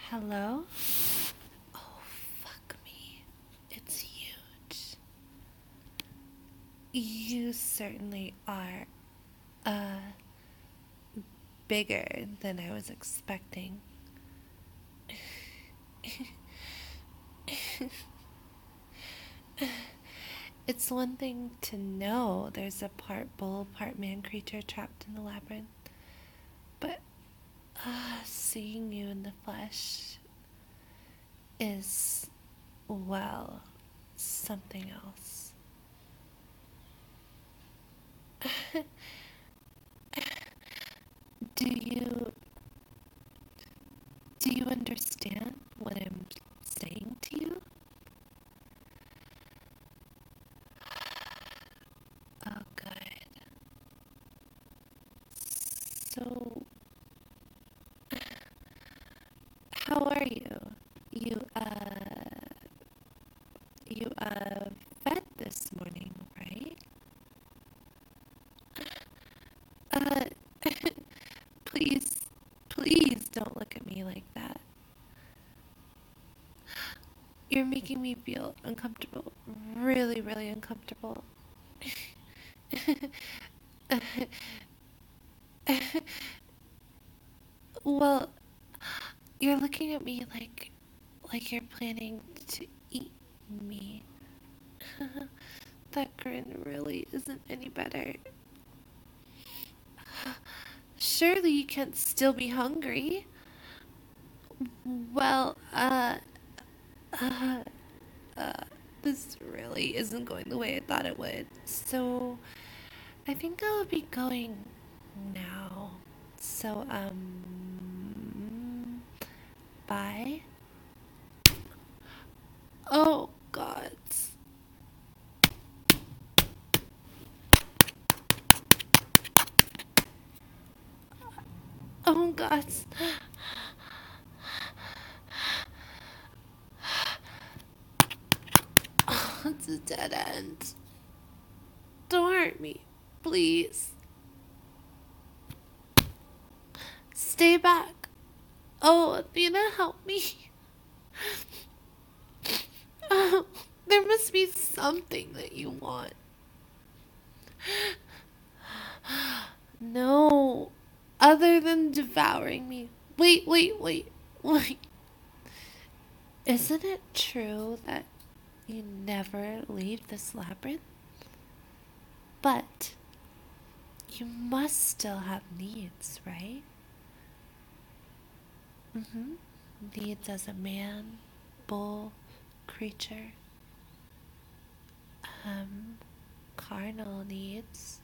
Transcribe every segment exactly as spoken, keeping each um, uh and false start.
Hello? Oh, fuck me. It's huge. You certainly are, uh, bigger than I was expecting. It's one thing to know there's a part bull, part man creature trapped in the labyrinth, but, uh, seeing you in the flesh is, well, something else. Do you do you understand what I'm saying to you? Oh, good. So, how are you? You, uh, you, uh, fed this morning, right? Uh, please, please don't look at me like that. You're making me feel uncomfortable. Really, really uncomfortable. Well, you're looking at me like, like you're planning to eat me. That grin really isn't any better. Surely you can't still be hungry. Well, uh, uh, uh, this really isn't going the way I thought it would. So, I think I'll be going now. So, um, bye. Oh, God. Oh, God. Oh, it's a dead end. Don't hurt me, please. Stay back. Oh, Athena, help me. Oh, there must be something that you want. No, other than devouring me. Wait, wait, wait, wait. Isn't it true that you never leave this labyrinth? But you must still have needs, right? Mm-hmm. Needs as a man, bull, creature. Um, carnal needs.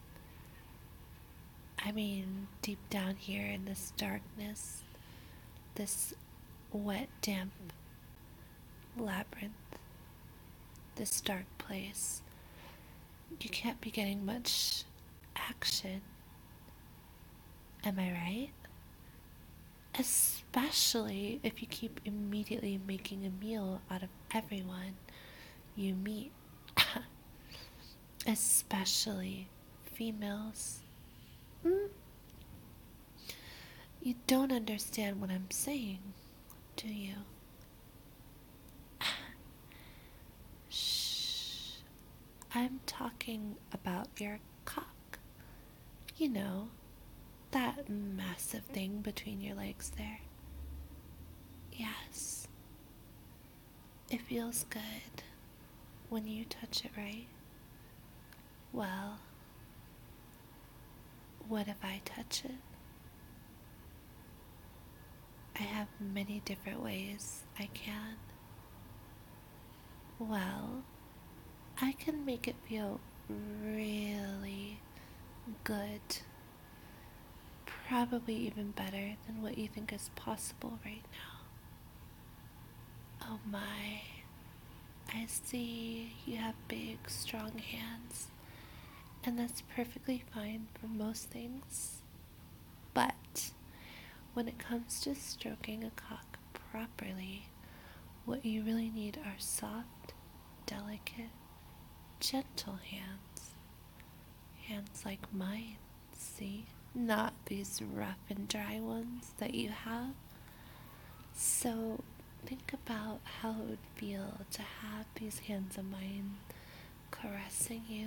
I mean, deep down here in this darkness, this wet, damp labyrinth, this dark place, you can't be getting much action. Am I right? Especially if you keep immediately making a meal out of everyone you meet. Especially females. Mm, you don't understand what I'm saying, do you? Shh. I'm talking about your cock. You know, that massive thing between your legs there. Yes. It feels good when you touch it, right? Well, what if I touch it? I have many different ways I can. Well, I can make it feel really good. Probably even better than what you think is possible right now. Oh my. I see you have big, strong hands, and that's perfectly fine for most things. But when it comes to stroking a cock properly, what you really need are soft, delicate, gentle hands. Hands like mine, see? Not these rough and dry ones that you have. So think about how it would feel to have these hands of mine caressing you,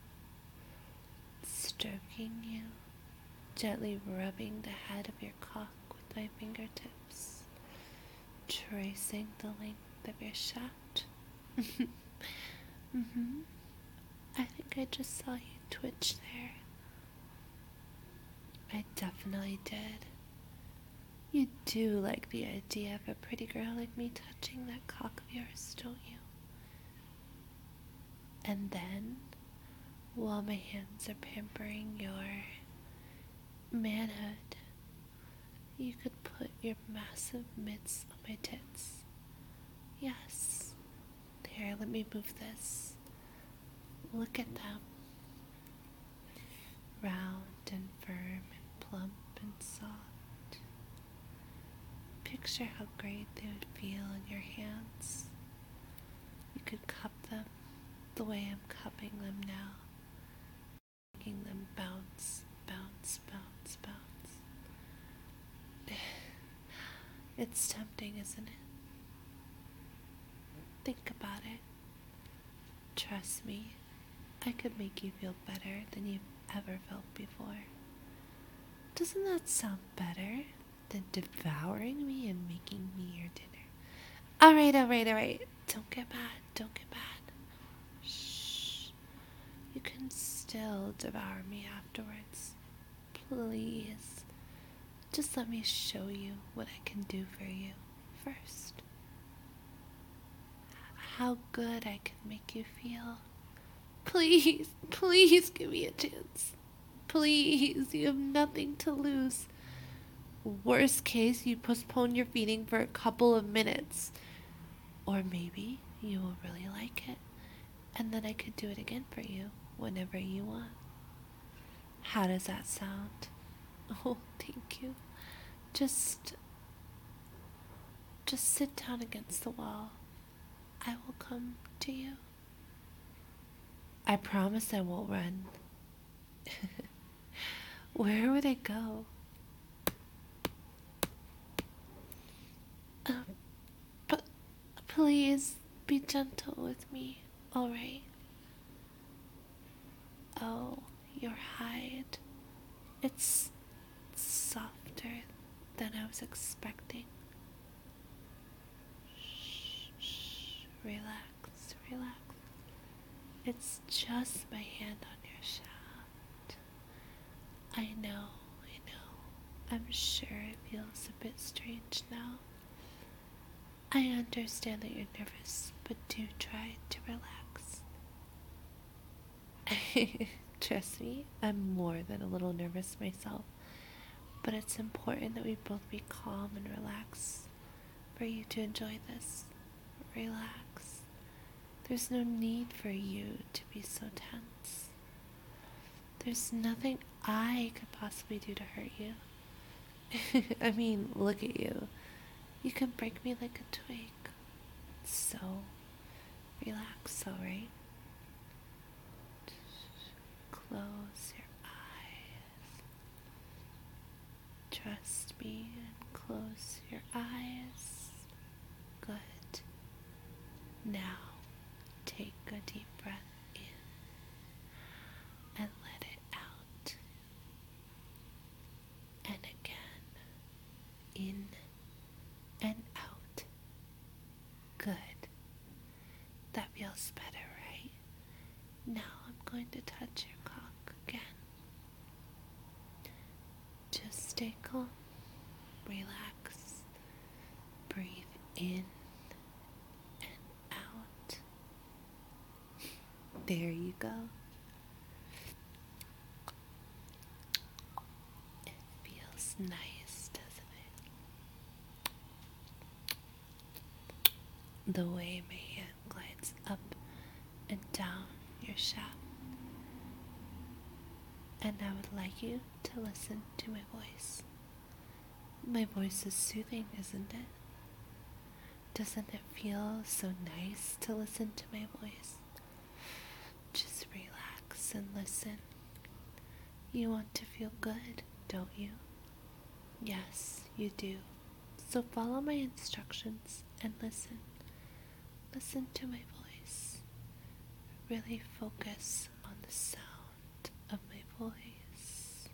stroking you, gently rubbing the head of your cock with my fingertips, tracing the length of your shaft. Mm-hmm. I think I just saw you twitch there. I definitely did. You do like the idea of a pretty girl like me touching that cock of yours, don't you? And then, while my hands are pampering your manhood, you could put your massive mitts on my tits. Yes. Here, let me move this. Look at them. Round and firm and plump and soft. Picture how great they would feel in your hands. You could cup them the way I'm cupping them now, making them bounce, bounce, bounce, bounce. It's tempting, isn't it? Think about it. Trust me, I could make you feel better than you've ever felt before. Doesn't that sound better than devouring me and making me your dinner? Alright, alright, alright. Don't get mad, don't get mad. Shh. You can still devour me afterwards. Please. Just let me show you what I can do for you first. How good I can make you feel. Please, please give me a chance. Please, you have nothing to lose. Worst case, you postpone your feeding for a couple of minutes. Or maybe you will really like it, and then I could do it again for you whenever you want. How does that sound? Oh, thank you. Just, just sit down against the wall. I will come to you. I promise I won't run. Where would I go? Um, but please be gentle with me, alright? Oh, your hide. It's softer than I was expecting. Shh, shh, relax, relax. It's just my hand on your shaft. I know, I know. I'm sure it feels a bit strange now. I understand that you're nervous, but do try to relax. Trust me, I'm more than a little nervous myself, but it's important that we both be calm and relax for you to enjoy this. Relax. There's no need for you to be so tense. There's nothing I could possibly do to hurt you. I mean, look at you. You can break me like a twig. So, relax, alright? Close your eyes. Trust me and close your eyes. Good. Now, take a deep breath in and let it out. And again, in and out. Good. That feels better, right? Now I'm going to touch your cock again. Just stay calm, relax, breathe in and out. There you go. It feels nice, doesn't it? The way my hand glides up and down your shaft. And I would like you to listen to my voice. My voice is soothing, isn't it? Doesn't it feel so nice to listen to my voice? Just relax and listen. You want to feel good, don't you? Yes, you do. So follow my instructions and listen. Listen to my voice. Really focus on the sound of my voice.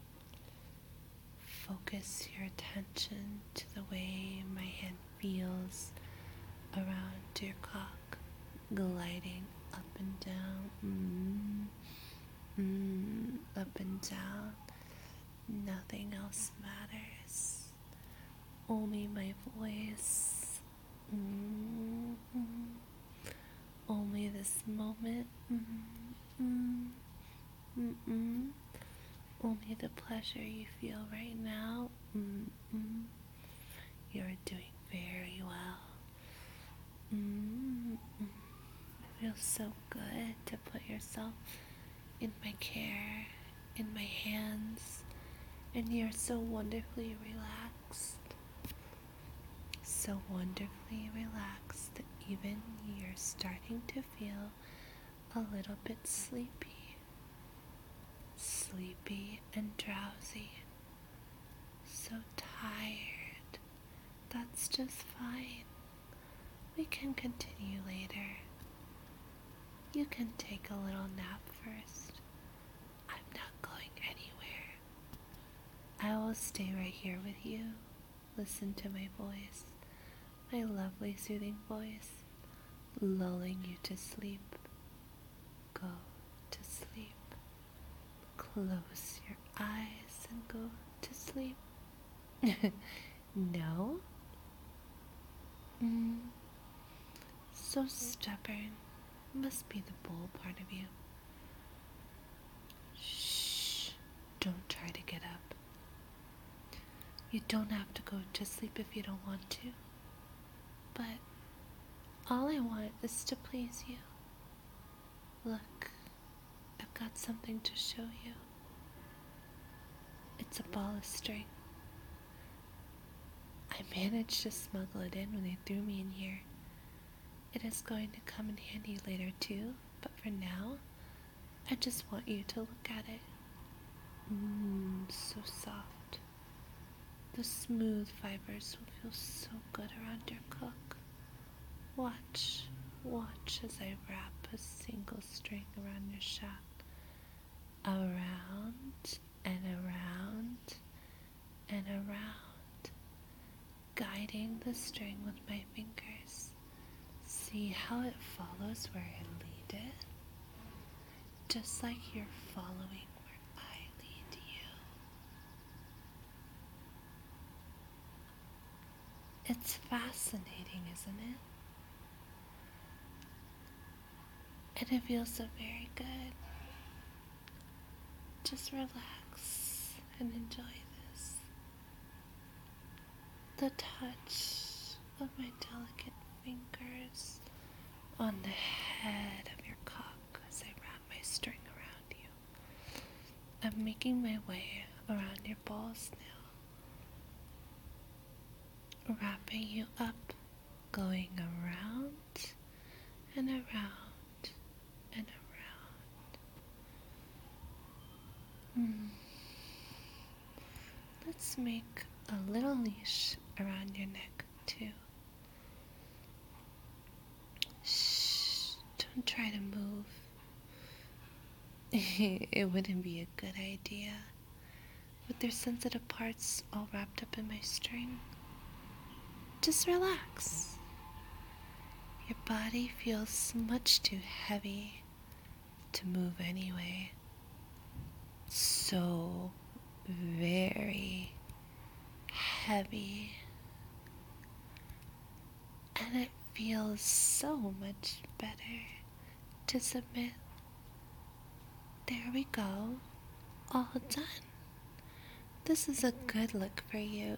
Focus your attention to the way my hand feels around your cock, gliding up and down, mm, mm, up and down. Nothing else matters. Only my voice. Mm, mm. Only this moment. Mm, mm, mm, mm. Only the pleasure you feel right now. Mm, mm. You're doing very well. Mm, mm. It feels so good to put yourself in my care, in my hands, and you're so wonderfully relaxed. So wonderfully relaxed that even you're starting to feel a little bit sleepy. Sleepy and drowsy. So tired. That's just fine. We can continue later. You can take a little nap first. I'm not going anywhere. I will stay right here with you. Listen to my voice. My lovely soothing voice. Lulling you to sleep. Go to sleep. Close your eyes and go to sleep. No? Mm. So stubborn. Must be the bull part of you. Shh. Don't try to get up. You don't have to go to sleep if you don't want to. But all I want is to please you. Look, I've got something to show you. It's a ball of string. I managed to smuggle it in when they threw me in here. It is going to come in handy later too, but for now, I just want you to look at it. Mmm, so soft. The smooth fibers will feel so good around your cock. Watch, watch as I wrap a single string around your shaft. Around and around and around, guiding the string with my fingers. See how it follows where I lead it? Just like you're following where I lead you. It's fascinating, isn't it? And it feels so very good. Just relax and enjoy this. The touch of my delicate fingers on the head of your cock as I wrap my string around you. I'm making my way around your balls now. Wrapping you up, going around and around and around. Mm. Let's make a little leash around your neck too. Shh, don't try to move. It wouldn't be a good idea with their sensitive parts all wrapped up in my string. Just relax. Your body feels much too heavy to move anyway. So very heavy. And it feels so much better to submit. There we go. All done. This is a good look for you.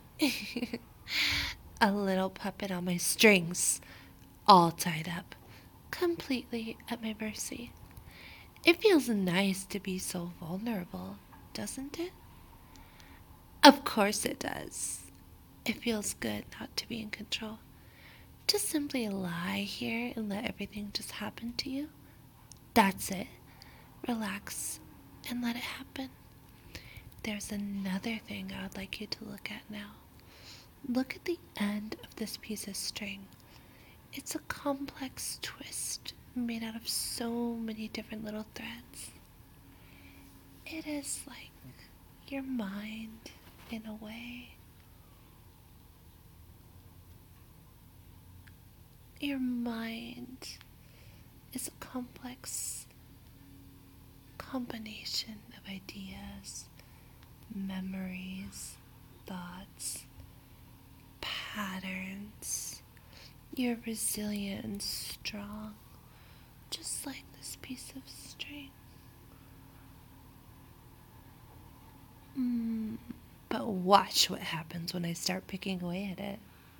A little puppet on my strings, all tied up, completely at my mercy. It feels nice to be so vulnerable, doesn't it? Of course it does. It feels good not to be in control. Just simply lie here and let everything just happen to you. That's it. Relax and let it happen. There's another thing I would like you to look at now. Look at the end of this piece of string. It's a complex twist made out of so many different little threads. It is like your mind in a way. Your mind is a complex combination of ideas, memories, thoughts, patterns. You're resilient and strong, just like this piece of string. Mm, but watch what happens when I start picking away at it.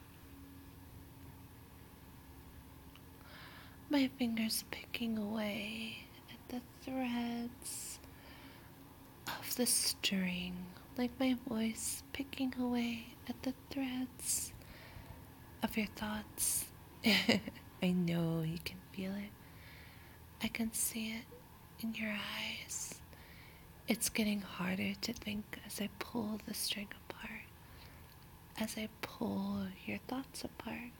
My fingers picking away at the threads of the string, like my voice picking away at the threads of your thoughts. I know you can feel it. I can see it in your eyes. It's getting harder to think as I pull the string apart, as I pull your thoughts apart.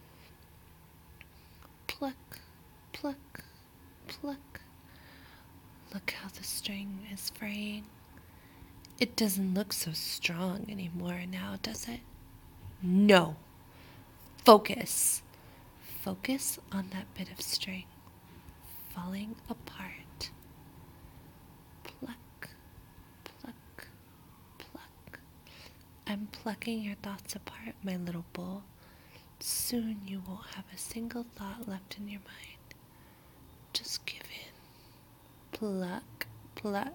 Pluck, pluck, pluck. Look how the string is fraying. It doesn't look so strong anymore now, does it? No. Focus. Focus on that bit of string falling apart. Pluck, pluck, pluck. I'm plucking your thoughts apart, my little bull. Soon you won't have a single thought left in your mind. Just give in. Pluck, pluck.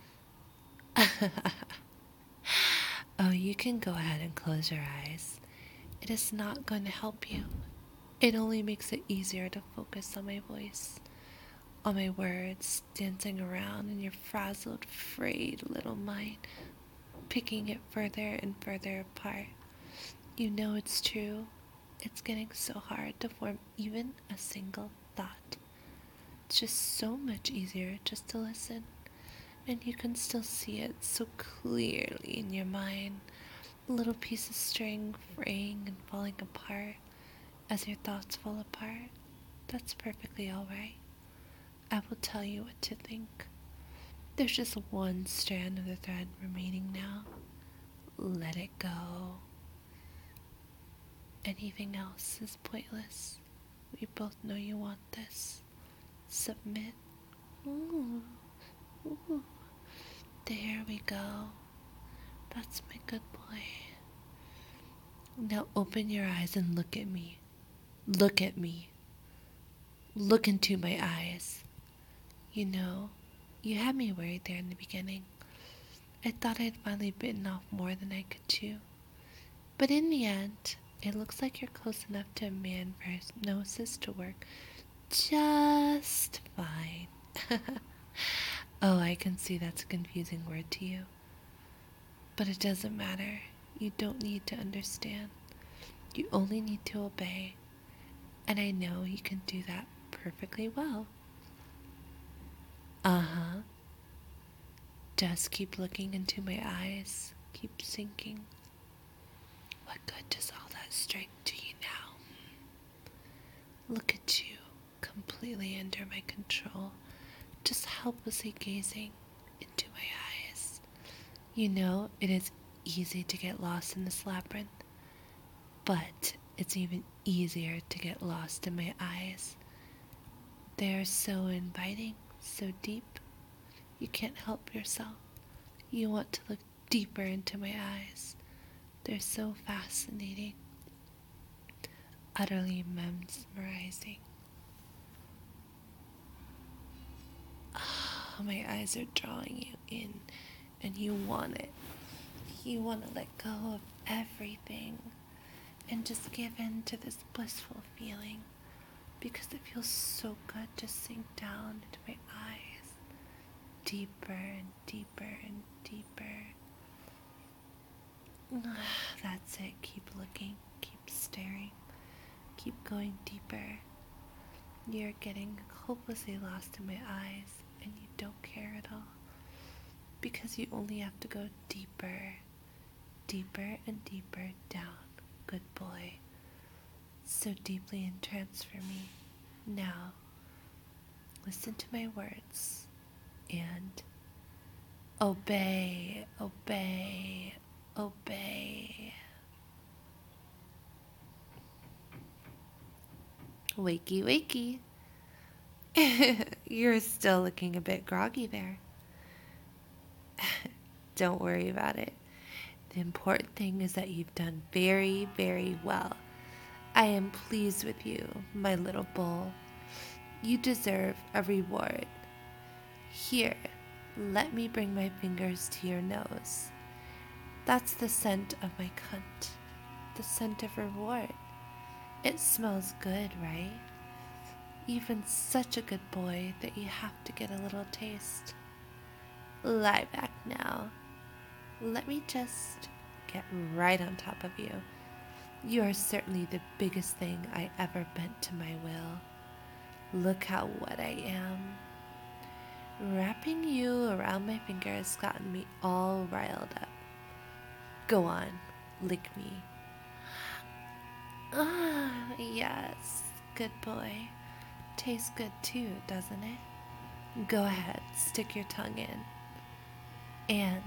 Oh, you can go ahead and close your eyes. It is not going to help you. It only makes it easier to focus on my voice, on my words dancing around in your frazzled, frayed little mind, picking it further and further apart. You know it's true. It's getting so hard to form even a single thought. It's just so much easier just to listen. And you can still see it so clearly in your mind. A little piece of string fraying and falling apart as your thoughts fall apart. That's perfectly alright. I will tell you what to think. There's just one strand of the thread remaining now. Let it go. Anything else is pointless. We both know you want this. Submit. Ooh. Ooh. There we go. That's my good boy. Now open your eyes and look at me. Look at me. Look into my eyes. You know, you had me worried there in the beginning. I thought I'd finally bitten off more than I could chew. But in the end, it looks like you're close enough to a man for hypnosis to work just fine. Oh, I can see that's a confusing word to you. But it doesn't matter. You don't need to understand. You only need to obey. And I know you can do that perfectly well. Uh-huh. Just keep looking into my eyes. Keep sinking. What good does all that strength do you now? Look at you, completely under my control, just helplessly gazing into my eyes. You know, it is easy to get lost in this labyrinth, but it's even easier to get lost in my eyes. They are so inviting, so deep. You can't help yourself. You want to look deeper into my eyes. They're so fascinating, utterly mesmerizing. Oh, my eyes are drawing you in, and you want it. You want to let go of everything and just give in to this blissful feeling, because it feels so good to sink down into my eyes, deeper and deeper and deeper. That's it. Keep looking, keep staring, keep going deeper. You're getting hopelessly lost in my eyes, and you don't care at all, because you only have to go deeper, deeper and deeper down. good boy, so deeply entranced for me. Now, listen to my words and obey, obey, obey. Wakey, wakey. You're still looking a bit groggy there. Don't worry about it. The important thing is that you've done very, very well. I am pleased with you, my little bull. You deserve a reward. Here, let me bring my fingers to your nose. That's the scent of my cunt. The scent of reward. It smells good, right? You've been such a good boy that you have to get a little taste. Lie back now. Let me just get right on top of you. You are certainly the biggest thing I ever bent to my will. Look how wet I am. Wrapping you around my finger has gotten me all riled up. Go on, lick me. Ah, yes, good boy. Tastes good too, doesn't it? Go ahead, stick your tongue in. And...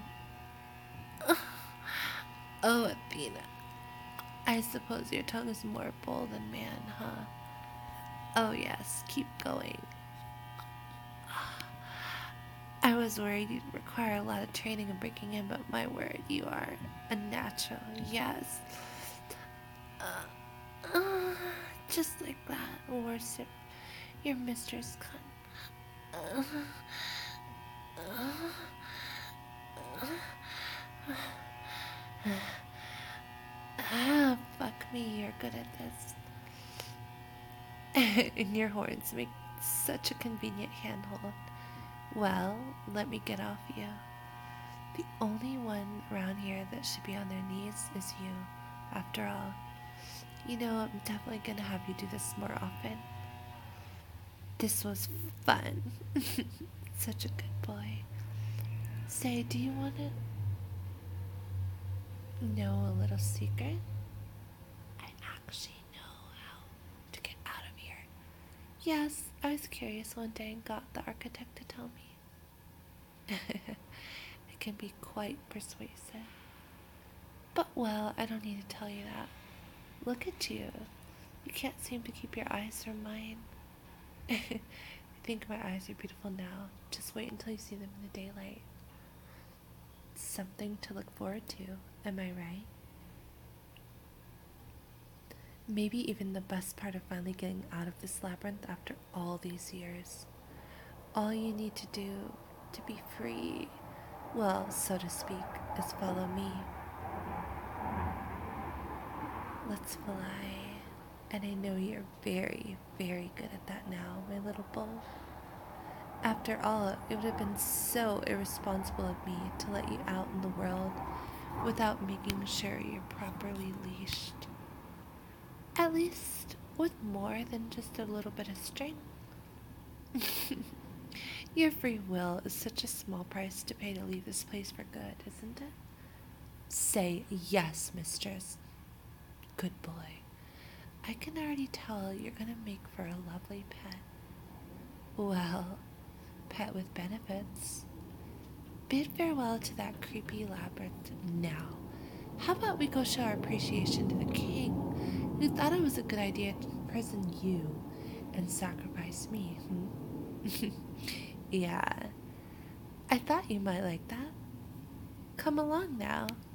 Oh, Athena. I suppose your tongue is more bull than man, huh? Oh yes, keep going. I was worried you'd require a lot of training and breaking in, but my word, you are a natural, yes. Uh, uh, just like that, worship your mistress cunt. Uh, uh, uh, ah, fuck me, you're good at this. And your horns make such a convenient handhold. Well, let me get off you. The only one around here that should be on their knees is you, after all. You know, I'm definitely gonna have you do this more often. This was fun. Such a good boy. Say, do you want to know a little secret? I actually know how to get out of here. Yes, I was curious one day and got the architect to tell me. It can be quite persuasive. But, well, I don't need to tell you that. Look at you. You can't seem to keep your eyes from mine. I think my eyes are beautiful now. Just wait until you see them in the daylight. Something to look forward to, am I right? Maybe even the best part of finally getting out of this labyrinth after all these years. All you need to do to be free, well, so to speak, is follow me. Let's fly. And I know you're very, very good at that now, my little bull. After all, it would have been so irresponsible of me to let you out in the world without making sure you're properly leashed. At least with more than just a little bit of string. Your free will is such a small price to pay to leave this place for good, isn't it? Say yes, mistress. Good boy. I can already tell you're gonna make for a lovely pet. Well, pet with benefits. Bid farewell to that creepy labyrinth now. How about we go show our appreciation to the king, who thought it was a good idea to imprison you and sacrifice me, hmm? Yeah, I thought you might like that. Come along now.